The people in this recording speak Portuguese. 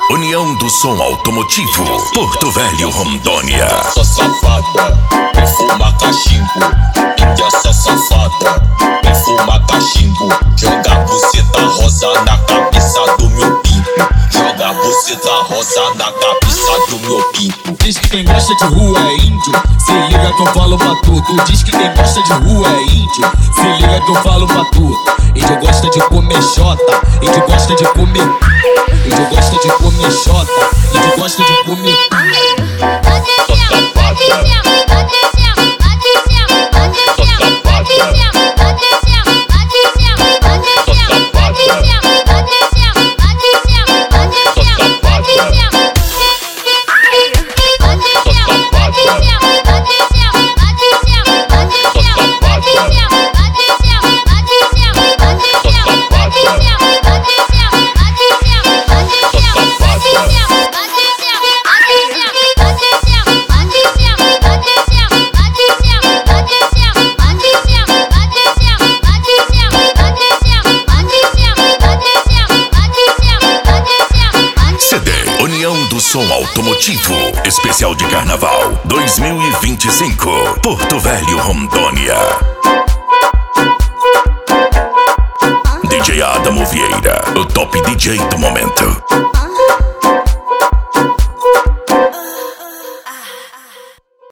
União do Som Automotivo, Porto Velho, Rondônia. Só safada, vem fumar cachimbo. Índia só safada, vem fumar cachimbo. Joga buceta rosa na cabeça do meu pinto. Joga buceta rosa na cabeça do meu pinto. Diz que quem gosta de rua é índio, se liga que eu falo pra tu. Tu diz que quem gosta de rua é índio, se liga que eu falo pra tu. Índio gosta de comer xota, índio gosta de comer. Índio gosta de comer xota, índio gosta de comer. União do Som Automotivo, especial de Carnaval 2025, Porto Velho, Rondônia. DJ Adamo Vieira, o top DJ do momento.